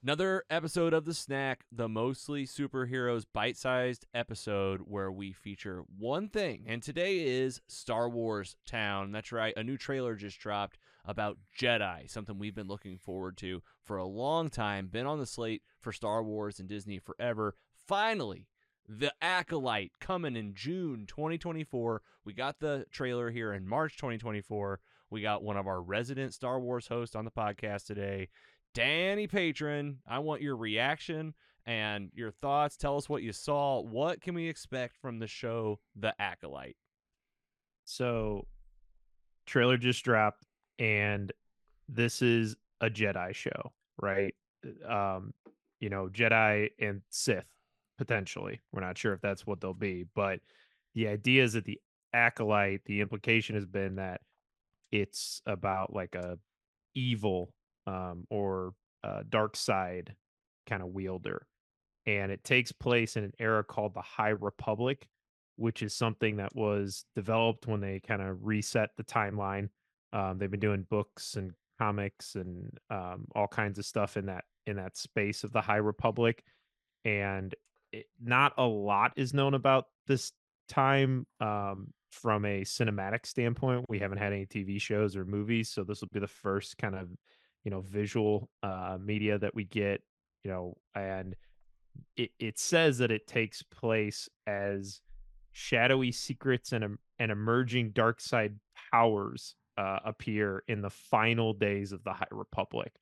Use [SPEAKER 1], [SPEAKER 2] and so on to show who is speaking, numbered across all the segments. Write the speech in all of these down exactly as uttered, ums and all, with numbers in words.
[SPEAKER 1] Another episode of The Snack, the mostly superheroes bite-sized episode where we feature one thing. And today is Star Wars Town. That's right, a new trailer just dropped about Jedi, something we've been looking forward to for a long time, been on the slate for Star Wars and Disney forever. Finally, The Acolyte coming in June twenty twenty-four. We got the trailer here in March twenty twenty-four. We got one of our resident Star Wars hosts on the podcast today, Danny Patron. I want your reaction and your thoughts. Tell us what you saw. What can we expect from the show The Acolyte?
[SPEAKER 2] So, trailer just dropped, and this is a Jedi show, right? Um, you know, Jedi and Sith, potentially. We're not sure if that's what they'll be, but the idea is that the Acolyte, the implication has been that it's about like a evil um, or uh, dark side kind of wielder. And it takes place in an era called the High Republic, which is something that was developed when they kind of reset the timeline. Um, they've been doing books and comics and um, all kinds of stuff in that in that space of the High Republic, and it, not a lot is known about this time um, from a cinematic standpoint. We haven't had any T V shows or movies, so this will be the first kind of you know visual uh, media that we get. You know, and it, it says that it takes place as shadowy secrets and em- and emerging dark side powers uh, appear in the final days of the High Republic.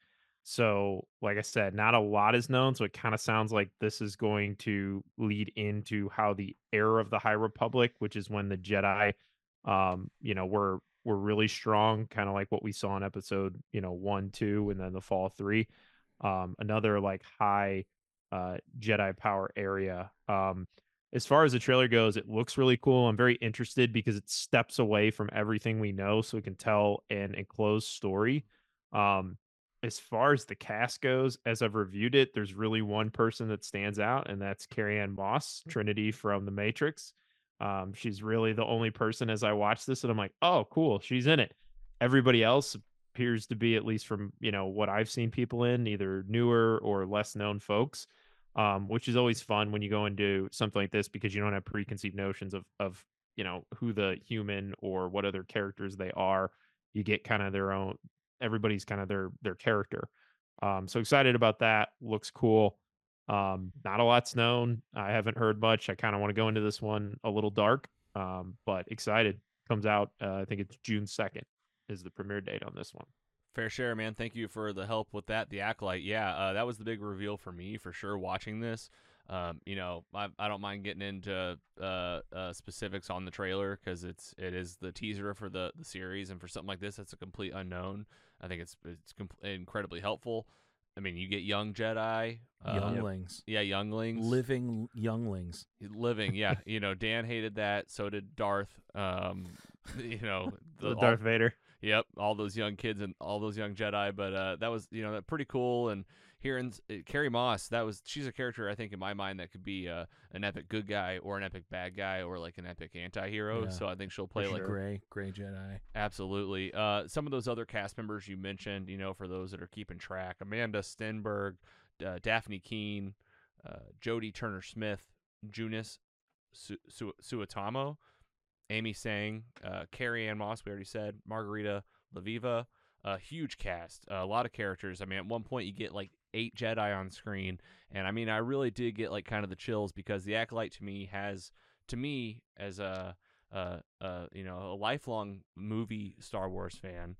[SPEAKER 2] So, like I said, not a lot is known. So it kind of sounds like this is going to lead into how the era of the High Republic, which is when the Jedi, um, you know, were were really strong, kind of like what we saw in episode, you know, one, two, and then the fall three. Um, another like high uh, Jedi power area. Um, as far as the trailer goes, it looks really cool. I'm very interested because it steps away from everything we know, so we can tell an enclosed story. Um, as far as the cast goes, as I've reviewed it, there's really one person that stands out, and that's Carrie Ann Moss, Trinity from The Matrix. Um, she's really the only person as I watch this, and I'm like, oh, cool, she's in it. Everybody else appears to be, at least from you know what I've seen people in, either newer or less known folks, um, which is always fun when you go into something like this because you don't have preconceived notions of of you know who the human or what other characters they are. You get kind of their own. Everybody's kind of their their character. Um, so excited about that. Looks cool. Um, not a lot's known. I haven't heard much. I kind of want to go into this one a little dark, um, but excited. Comes out. Uh, I think it's June second is the premiere date on this one.
[SPEAKER 1] Fair share, man. Thank you for the help with that. The Acolyte. Yeah, uh, that was the big reveal for me for sure watching this. Um, you know, I, I don't mind getting into uh, uh, specifics on the trailer because it's it is the teaser for the, the series, and for something like this, that's a complete unknown. I think it's it's com- incredibly helpful. I mean, you get young Jedi, uh,
[SPEAKER 3] Younglings.
[SPEAKER 1] yeah, younglings,
[SPEAKER 3] Living younglings.
[SPEAKER 1] living. Yeah, you know, Dan hated that. So did Darth. Um, you know,
[SPEAKER 2] The
[SPEAKER 1] the,
[SPEAKER 2] Darth
[SPEAKER 1] all,
[SPEAKER 2] Vader.
[SPEAKER 1] Yep, all those young kids and all those young Jedi, but uh, that was you know pretty cool. And hearing uh, Carrie Moss, that was she's a character I think in my mind that could be uh, an epic good guy or an epic bad guy or like an epic anti-hero.
[SPEAKER 3] Yeah.
[SPEAKER 1] So I think she'll play
[SPEAKER 3] Like
[SPEAKER 1] like
[SPEAKER 3] gray, gray Jedi.
[SPEAKER 1] absolutely. Uh, some of those other cast members you mentioned, you know, for those that are keeping track, Amanda Stenberg, uh, Daphne Keene, uh, Jodie Turner Smith, Junis Su- Su- Suetamo, Amy Sang, uh, Carrie Ann Moss, we already said, Margarita Laviva, a huge cast, uh, a lot of characters. I mean, at one point you get like eight Jedi on screen, and I mean, I really did get like kind of the chills because the Acolyte to me has, to me as a, uh, uh, you know, a lifelong movie Star Wars fan,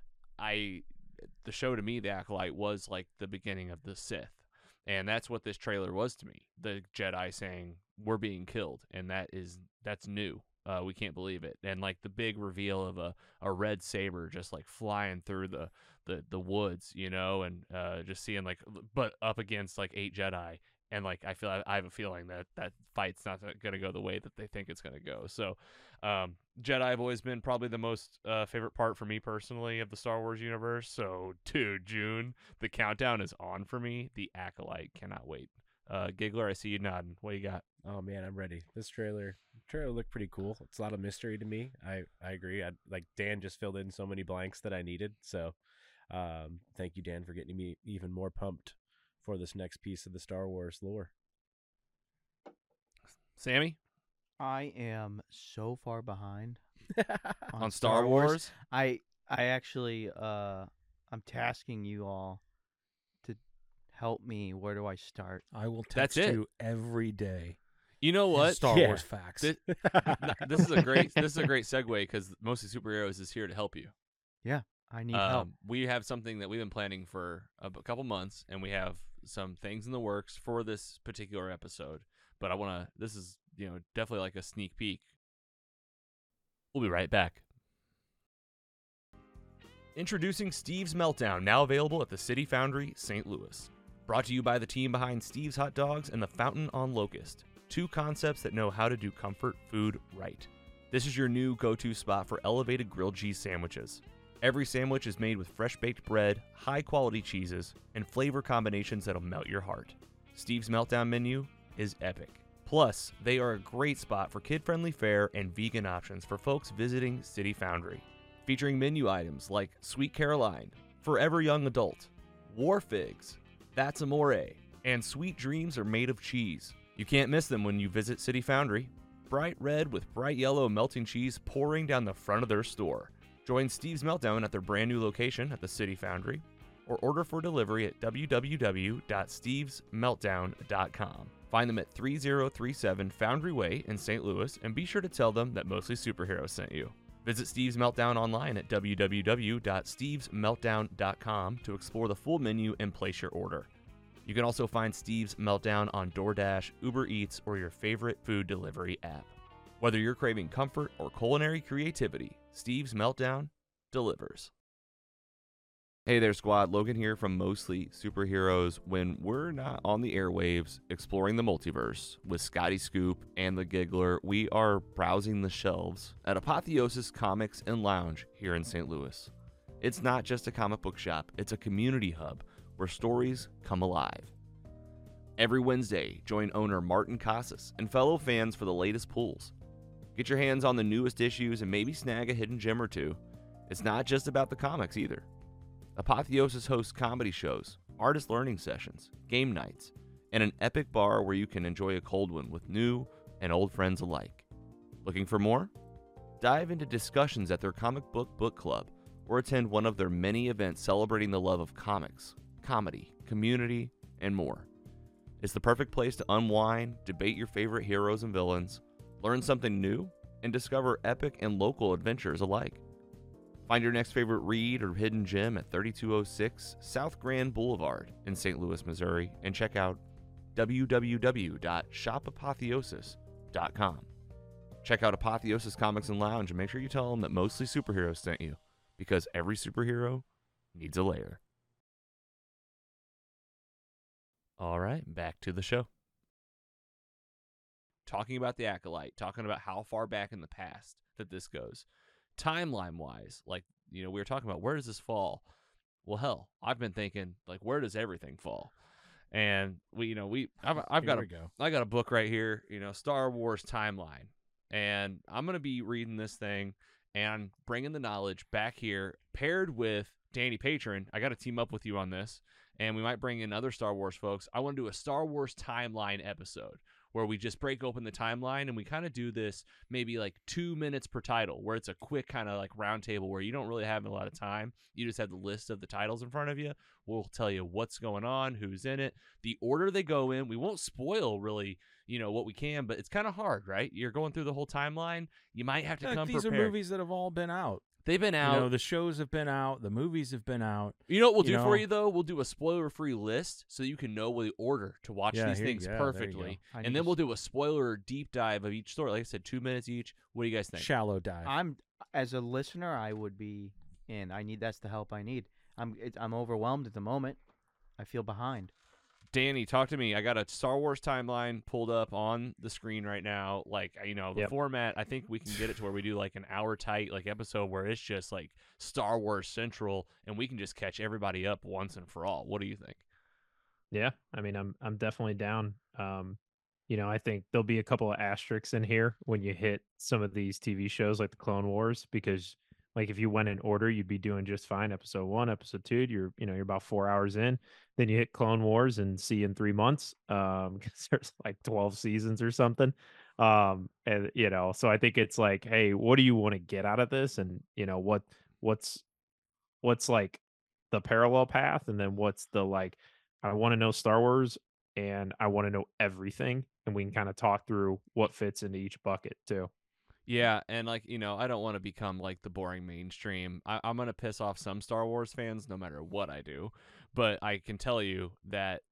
[SPEAKER 1] I, the show to me, the Acolyte was like the beginning of the Sith. And that's what this trailer was to me. The Jedi saying we're being killed, and that is that's new. Uh, we can't believe it. And like the big reveal of a, a red saber just like flying through the, the, the woods, you know, and uh, just seeing like, but up against like eight Jedi. And like I feel I have a feeling that that fight's not going to go the way that they think it's going to go. So um, Jedi have always been probably the most uh, favorite part for me personally of the Star Wars universe. So dude, June, the countdown is on for me. The Acolyte, cannot wait. Uh, Giggler, I see you nodding. What you got?
[SPEAKER 4] Oh man, I'm ready. This trailer trailer looked pretty cool. It's a lot of mystery to me. I I agree. I like Dan just filled in so many blanks that I needed. So, um, thank you, Dan, for getting me even more pumped for this next piece of the Star Wars lore.
[SPEAKER 1] Sammy
[SPEAKER 5] I am so far behind
[SPEAKER 1] on Star Wars.
[SPEAKER 5] I I actually uh I'm tasking you all to help me. Where do I start?
[SPEAKER 3] I will
[SPEAKER 1] That's
[SPEAKER 3] text
[SPEAKER 1] it.
[SPEAKER 3] you every day.
[SPEAKER 1] You know what?
[SPEAKER 3] Star
[SPEAKER 4] Yeah.
[SPEAKER 3] Wars facts.
[SPEAKER 1] This, this is a great this is a great segue because Mostly Superheroes is here to help you.
[SPEAKER 5] I need help.
[SPEAKER 1] Um, we have something that we've been planning for a b- couple months, and we have some things in the works for this particular episode. But I want to. This is you know definitely like a sneak peek. We'll be right back. Introducing Steve's Meltdown, now available at the City Foundry, Saint Louis. Brought to you by the team behind Steve's Hot Dogs and the Fountain on Locust. Two concepts that know how to do comfort food right. This is your new go-to spot for elevated grilled cheese sandwiches. Every sandwich is made with fresh-baked bread, high-quality cheeses, and flavor combinations that'll melt your heart. Steve's Meltdown menu is epic. Plus, they are a great spot for kid-friendly fare and vegan options for folks visiting City Foundry. Featuring menu items like Sweet Caroline, Forever Young Adult, War Figs, That's Amore, and Sweet Dreams Are Made of Cheese. You can't miss them when you visit City Foundry. Bright red with bright yellow melting cheese pouring down the front of their store. Join Steve's Meltdown at their brand new location at the City Foundry, or order for delivery at w w w dot steves meltdown dot com. Find them at three oh three seven Foundry Way in Saint Louis, and be sure to tell them that Mostly Superheroes sent you. Visit Steve's Meltdown online at w w w dot steves meltdown dot com to explore the full menu and place your order. You can also find Steve's Meltdown on DoorDash, Uber Eats, or your favorite food delivery app. Whether you're craving comfort or culinary creativity, Steve's Meltdown delivers. Hey there, squad. Logan here from Mostly Superheroes. When we're not on the airwaves exploring the multiverse with Scotty Scoop and the Giggler, we are browsing the shelves at Apotheosis Comics and Lounge here in Saint Louis. It's not just a comic book shop, it's a community hub where stories come alive. Every Wednesday, join owner Martin Casas and fellow fans for the latest pulls. Get your hands on the newest issues and maybe snag a hidden gem or two. It's not just about the comics either. Apotheosis hosts comedy shows, artist learning sessions, game nights, and an epic bar where you can enjoy a cold one with new and old friends alike. Looking for more? Dive into discussions at their comic book book club or attend one of their many events celebrating the love of comics, comedy, community, and more. It's the perfect place to unwind, debate your favorite heroes and villains, learn something new, and discover epic and local adventures alike. Find your next favorite read or hidden gem at thirty-two oh six South Grand Boulevard in Saint Louis, Missouri, and check out w w w dot shop apotheosis dot com. Check out Apotheosis Comics and Lounge and make sure you tell them that Mostly Superheroes sent you, because every superhero needs a lair. All right, back to the show. Talking about the Acolyte, talking about how far back in the past that this goes. Timeline-wise, like, you know, we were talking about where does this fall? Well, hell, I've been thinking, like, where does everything fall? And we, you know, we, I've, I've got
[SPEAKER 4] Here
[SPEAKER 1] a,
[SPEAKER 4] we go.
[SPEAKER 1] I got a book right here, you know, Star Wars Timeline, and I'm gonna be reading this thing and bringing the knowledge back here, paired with Danny Patron. I got to team up with you on this, and we might bring in other Star Wars folks. I want to do a Star Wars Timeline episode where we just break open the timeline and we kind of do this maybe like two minutes per title, where it's a quick kind of like round table where you don't really have a lot of time. You just have the list of the titles in front of you. We'll tell you what's going on, who's in it, the order they go in. We won't spoil really, you know, what we can, but it's kind of hard, right? You're going through the whole timeline. You might have to
[SPEAKER 3] Look,
[SPEAKER 1] come
[SPEAKER 3] these
[SPEAKER 1] prepared.
[SPEAKER 3] are movies that have all been out.
[SPEAKER 1] They've been out.
[SPEAKER 3] You know, the shows have been out. The movies have been out.
[SPEAKER 1] You know what we'll
[SPEAKER 3] you
[SPEAKER 1] do for
[SPEAKER 3] know.
[SPEAKER 1] you, though? We'll do a spoiler-free list so you can know the order to watch
[SPEAKER 3] Yeah,
[SPEAKER 1] these
[SPEAKER 3] here-
[SPEAKER 1] things
[SPEAKER 3] yeah, there you
[SPEAKER 1] perfectly.
[SPEAKER 5] go. I
[SPEAKER 1] And
[SPEAKER 5] need
[SPEAKER 1] then
[SPEAKER 5] to
[SPEAKER 1] we'll do a spoiler deep dive of each story. Like I said, two minutes each. What do you guys think?
[SPEAKER 3] Shallow dive.
[SPEAKER 5] I'm as a listener, I would be in. I need that's the help I need. I'm it, I'm overwhelmed at the moment. I feel behind.
[SPEAKER 1] Danny, talk to me. I got a Star Wars timeline pulled up on the screen right now. Like, you know, the
[SPEAKER 2] Yep.
[SPEAKER 1] format, I think we can get it to where we do like an hour tight like episode where it's just like Star Wars Central and we can just catch everybody up once and for all. What do you think?
[SPEAKER 2] Yeah, I mean, I'm I'm definitely down. Um, you know, I think there'll be a couple of asterisks in here when you hit some of these T V shows like the Clone Wars, because Like if you went in order, you'd be doing just fine. Episode one, episode two, you're you know you're about four hours in. Then you hit Clone Wars and see in three months, um, because there's like twelve seasons or something. Um, and you know, so I think it's like, hey, what do you want to get out of this? And you know, what what's what's like the parallel path, and then what's the like, I want to know Star Wars and I want to know everything, and we can kind of talk through what fits into each bucket too.
[SPEAKER 1] Yeah, and like you know, I don't want to become like the boring mainstream. I, I'm gonna piss off some Star Wars fans no matter what I do, but I can tell you that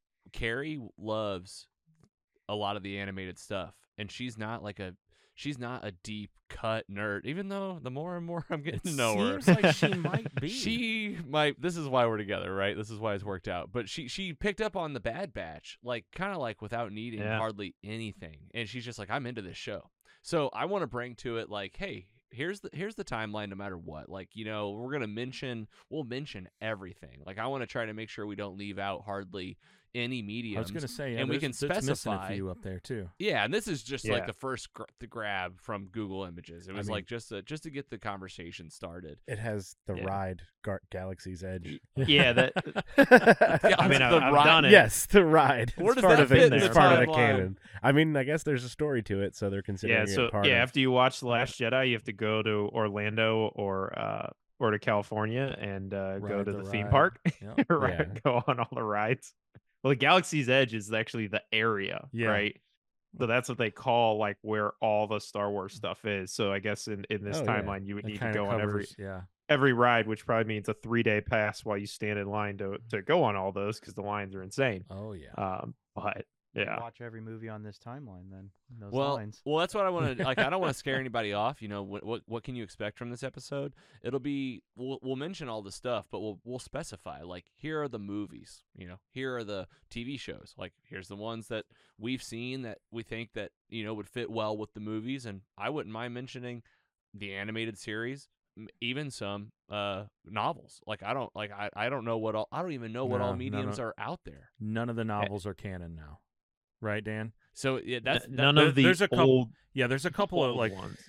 [SPEAKER 1] Carrie loves a lot of the animated stuff, and she's not like a she's not a deep cut nerd. Even though the more and more I'm getting
[SPEAKER 3] It
[SPEAKER 1] to know her,
[SPEAKER 3] seems like she might be.
[SPEAKER 1] she might. This is why we're together, right? This is why it's worked out. But she she picked up on the Bad Batch, like kind of like without needing
[SPEAKER 2] Yeah.
[SPEAKER 1] hardly anything, and she's just like, I'm into this show. So I want to bring to it like, hey, here's the here's the timeline no matter what. Like, you know, we're gonna mention we'll mention everything. Like I want to try to make sure we don't leave out hardly any
[SPEAKER 3] I
[SPEAKER 1] mediums.
[SPEAKER 3] was gonna say, yeah,
[SPEAKER 1] and we
[SPEAKER 3] there's-
[SPEAKER 1] can
[SPEAKER 3] that's missing
[SPEAKER 1] specify-
[SPEAKER 3] a few up there too.
[SPEAKER 1] Yeah, and this is just like
[SPEAKER 2] Yeah.
[SPEAKER 1] the first gr- the grab from Google Images. It
[SPEAKER 4] I
[SPEAKER 1] was
[SPEAKER 4] mean-
[SPEAKER 1] like just to, just to get the conversation started.
[SPEAKER 4] It has the
[SPEAKER 2] Yeah.
[SPEAKER 4] ride Gar- Galaxy's Edge.
[SPEAKER 2] Yeah, that
[SPEAKER 1] Yeah,
[SPEAKER 2] I mean,
[SPEAKER 1] the
[SPEAKER 2] I- I've
[SPEAKER 1] ride-
[SPEAKER 2] done it.
[SPEAKER 4] Yes, the ride.
[SPEAKER 1] Where
[SPEAKER 4] It's
[SPEAKER 1] does
[SPEAKER 4] part
[SPEAKER 1] that
[SPEAKER 4] of
[SPEAKER 1] fit
[SPEAKER 4] it.
[SPEAKER 2] in
[SPEAKER 4] It's
[SPEAKER 2] the
[SPEAKER 4] part of the
[SPEAKER 1] timeline?
[SPEAKER 4] canon. I mean, I guess there's a story to it, so they're considering
[SPEAKER 2] yeah.
[SPEAKER 4] it
[SPEAKER 2] So
[SPEAKER 4] part
[SPEAKER 2] yeah,
[SPEAKER 4] of.
[SPEAKER 2] after you watch The Last Jedi, you have to go to Orlando or uh or to California and uh, go
[SPEAKER 3] Ride
[SPEAKER 2] to
[SPEAKER 3] the
[SPEAKER 2] the, theme
[SPEAKER 3] ride.
[SPEAKER 2] park,
[SPEAKER 3] Yep.
[SPEAKER 2] right?
[SPEAKER 4] Yeah.
[SPEAKER 2] Go on all the rides. Well, the Galaxy's Edge is actually the area,
[SPEAKER 3] Yeah.
[SPEAKER 2] right? So that's what they call like where all the Star Wars stuff is. So I guess in, in this
[SPEAKER 4] Oh, yeah.
[SPEAKER 2] timeline, you would
[SPEAKER 3] It
[SPEAKER 2] need to
[SPEAKER 3] kinda
[SPEAKER 2] go on every
[SPEAKER 3] covers- yeah.
[SPEAKER 2] every ride, which probably means a three day pass while you stand in line to to go on all those because the lines are insane.
[SPEAKER 3] Oh yeah.
[SPEAKER 2] Um, but yeah,
[SPEAKER 5] Watch every movie on this timeline then. Those
[SPEAKER 1] Well,
[SPEAKER 5] lines.
[SPEAKER 1] well, that's what I want to like. I don't want to scare anybody off. You know, what, what what can you expect from this episode? It'll be we'll we'll mention all the stuff, but we'll we'll specify like here are the movies. You know, here are the T V shows. Like here's the ones that we've seen that we think that you know would fit well with the movies, and I wouldn't mind mentioning the animated series, m- even some uh novels. Like I don't like I, I don't know what all I don't even know what
[SPEAKER 3] No,
[SPEAKER 1] all
[SPEAKER 3] no,
[SPEAKER 1] mediums
[SPEAKER 3] no.
[SPEAKER 1] are out there.
[SPEAKER 3] None of the novels are canon now, right, Dan?
[SPEAKER 1] So yeah, that's
[SPEAKER 2] N-
[SPEAKER 1] that-
[SPEAKER 2] none
[SPEAKER 3] there-
[SPEAKER 2] of the
[SPEAKER 3] there's a couple-
[SPEAKER 2] old
[SPEAKER 3] Yeah, there's a couple of
[SPEAKER 2] old
[SPEAKER 3] like
[SPEAKER 2] ones.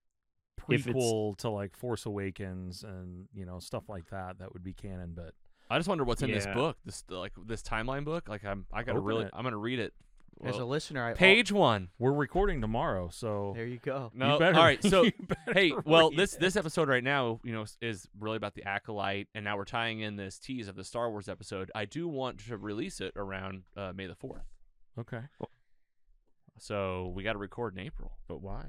[SPEAKER 2] If it's-
[SPEAKER 3] prequel to like Force Awakens and you know stuff like that that would be canon, but
[SPEAKER 1] I just wonder what's in this
[SPEAKER 2] Yeah.
[SPEAKER 1] book, this like this timeline book. Like I'm, I gotta
[SPEAKER 3] Open
[SPEAKER 1] really,
[SPEAKER 3] it.
[SPEAKER 1] I'm gonna read it.
[SPEAKER 5] As a
[SPEAKER 1] Well,
[SPEAKER 5] listener, I
[SPEAKER 1] page one.
[SPEAKER 3] we're recording tomorrow,
[SPEAKER 5] Oh,
[SPEAKER 3] so
[SPEAKER 5] there you go.
[SPEAKER 1] No,
[SPEAKER 3] you better,
[SPEAKER 1] all right. So
[SPEAKER 3] you better
[SPEAKER 1] hey, well,
[SPEAKER 3] read
[SPEAKER 1] this
[SPEAKER 3] it.
[SPEAKER 1] this episode right now, you know, is- is really about the acolyte, and now we're tying in this tease of the Star Wars episode. I do want to release it around uh, May the fourth,
[SPEAKER 3] Okay.
[SPEAKER 1] so we got to record in April.
[SPEAKER 4] But why?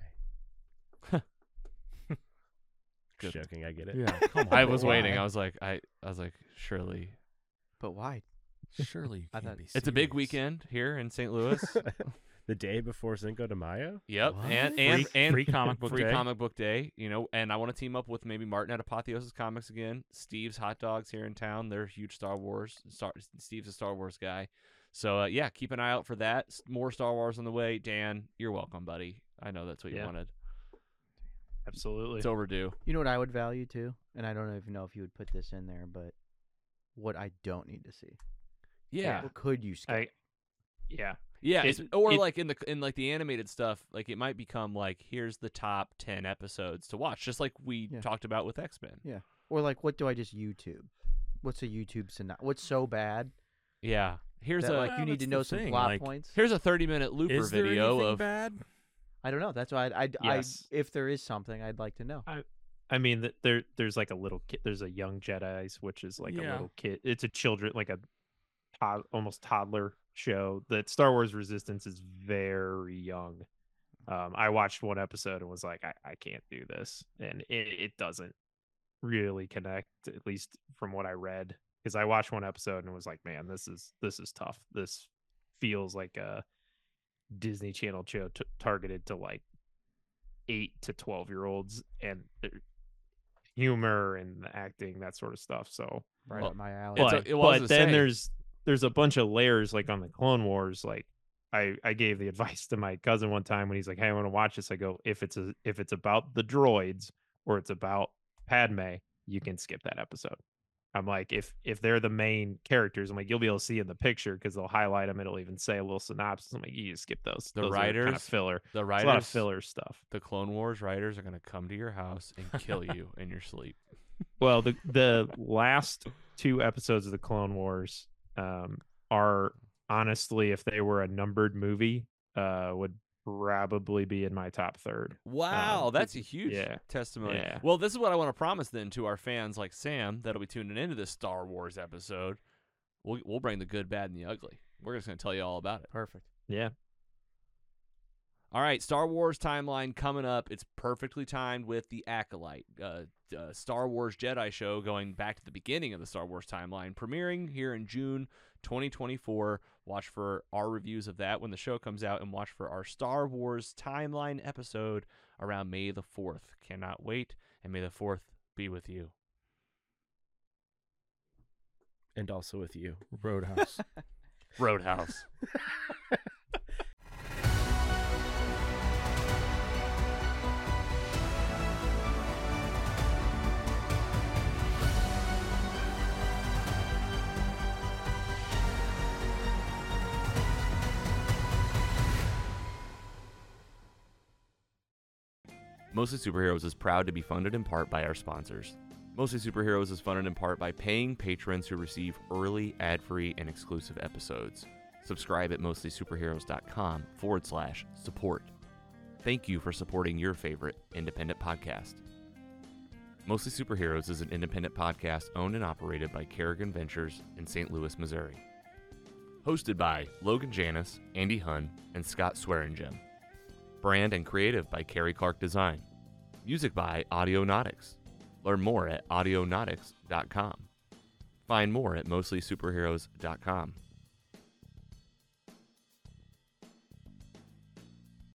[SPEAKER 1] Good.
[SPEAKER 4] Joking, I get it.
[SPEAKER 3] Yeah. Come on.
[SPEAKER 1] I was waiting.
[SPEAKER 3] why?
[SPEAKER 1] I was like, I, I was like, surely
[SPEAKER 5] But why?
[SPEAKER 3] Surely you
[SPEAKER 5] I
[SPEAKER 3] can't
[SPEAKER 5] thought-
[SPEAKER 3] be
[SPEAKER 1] it's a big
[SPEAKER 3] serious.
[SPEAKER 1] weekend here in Saint Louis.
[SPEAKER 4] The day before Cinco de Mayo?
[SPEAKER 1] Yep,
[SPEAKER 3] What?
[SPEAKER 1] and and
[SPEAKER 3] Free-
[SPEAKER 1] and
[SPEAKER 3] free comic book
[SPEAKER 1] free
[SPEAKER 3] day?
[SPEAKER 1] comic book day. You know, and I want to team up with maybe Martin at Apotheosis Comics again. Steve's Hot Dogs here in town. They're huge Star Wars. Star, Steve's a Star Wars guy, so uh, yeah, keep an eye out for that. S- More Star Wars on the way. Dan, you're welcome, buddy. I know that's what you
[SPEAKER 2] Yeah.
[SPEAKER 1] wanted.
[SPEAKER 2] absolutely.
[SPEAKER 1] It's overdue.
[SPEAKER 5] You know what I would value too, and I don't even know if you would put this in there, but what I don't need to see.
[SPEAKER 1] Yeah,
[SPEAKER 5] What could you skip?
[SPEAKER 2] I, yeah,
[SPEAKER 1] yeah.
[SPEAKER 2] It-
[SPEAKER 1] it's, or
[SPEAKER 2] it-
[SPEAKER 1] like in the in like the animated stuff, like it might become like here's the top ten episodes to watch, just like we
[SPEAKER 5] Yeah.
[SPEAKER 1] talked about with X Men.
[SPEAKER 5] Or like, what do I just YouTube? What's a YouTube synopsis? What's so bad
[SPEAKER 1] Yeah, here's
[SPEAKER 5] that
[SPEAKER 1] a
[SPEAKER 5] like
[SPEAKER 3] Well,
[SPEAKER 5] you need
[SPEAKER 3] that's
[SPEAKER 5] to
[SPEAKER 3] the
[SPEAKER 5] know some
[SPEAKER 3] thing,
[SPEAKER 5] plot
[SPEAKER 3] like-
[SPEAKER 5] points?
[SPEAKER 1] here's a thirty minute looper
[SPEAKER 3] Is there
[SPEAKER 1] video
[SPEAKER 3] anything
[SPEAKER 1] of
[SPEAKER 3] bad?
[SPEAKER 5] I don't know. That's why I'd, I'd,
[SPEAKER 2] Yes.
[SPEAKER 5] I if there is something, I'd like to know.
[SPEAKER 2] I mean, th- there there's like a little kid. There's a young Jedi's, which is like a
[SPEAKER 3] Yeah.
[SPEAKER 2] little kid. It's a children, like a tod- almost toddler show. That Star Wars Resistance is very young. Um, I watched one episode and was like, I, I can't do this, and it, it doesn't really connect, at least from what I read. Because I watched one episode and was like, man, this is this is tough. This feels like a Disney Channel show t- targeted to like eight to twelve year olds, and their humor and the acting, that sort of stuff. So,
[SPEAKER 5] Right
[SPEAKER 1] Well,
[SPEAKER 5] up my alley.
[SPEAKER 1] It's a-
[SPEAKER 2] but,
[SPEAKER 1] it was
[SPEAKER 2] but
[SPEAKER 1] a
[SPEAKER 2] then
[SPEAKER 1] say.
[SPEAKER 2] there's there's a bunch of layers, like on the Clone Wars. Like I I gave the advice to my cousin one time when he's like, hey, I want to watch this. I go, if it's a if it's about the droids or it's about Padme, you can skip that episode. I'm like, if if they're the main characters, I'm like, you'll be able to see in the picture because they'll highlight them. It'll even say a little synopsis. I'm like, you just skip those.
[SPEAKER 1] The
[SPEAKER 2] those kind
[SPEAKER 1] writers-
[SPEAKER 2] of filler.
[SPEAKER 1] The
[SPEAKER 2] It's a lot of
[SPEAKER 1] writers,
[SPEAKER 2] filler stuff.
[SPEAKER 1] the Clone Wars writers are going to come to your house and kill you in your sleep.
[SPEAKER 2] Well, the the last two episodes of the Clone Wars um, are honestly, if they were a numbered movie, uh, would probably be in my top third.
[SPEAKER 1] Wow,
[SPEAKER 2] Um,
[SPEAKER 1] that's a huge
[SPEAKER 2] yeah,
[SPEAKER 1] testimony.
[SPEAKER 2] yeah.
[SPEAKER 1] Well, this is what I want to promise then to our fans like Sam that'll be tuning into this Star Wars episode. We'll we'll bring the good, bad, and the ugly. We're just going to tell you all about it.
[SPEAKER 5] Perfect.
[SPEAKER 2] Yeah.
[SPEAKER 1] All right, Star Wars timeline coming up. It's perfectly timed with the Acolyte, uh, uh, Star Wars Jedi show going back to the beginning of the Star Wars timeline, premiering here in June twenty twenty-four. Watch for our reviews of that when the show comes out, and watch for our Star Wars timeline episode around May the fourth. Cannot wait, and may the fourth be with you.
[SPEAKER 4] And also with you.
[SPEAKER 3] Roadhouse.
[SPEAKER 1] Roadhouse. Mostly Superheroes is proud to be funded in part by our sponsors. Mostly Superheroes is funded in part by paying patrons who receive early, ad-free, and exclusive episodes. Subscribe at mostlysuperheroes.com forward slash support. Thank you for supporting your favorite independent podcast. Mostly Superheroes is an independent podcast owned and operated by Kerrigan Ventures in Saint Louis, Missouri. Hosted by Logan Janis, Andy Hunn, and Scott Swearingen. Brand and creative by Carrie Clark Design. Music by Audionautics. Learn more at audionautics dot com. Find more at mostly superheroes dot com.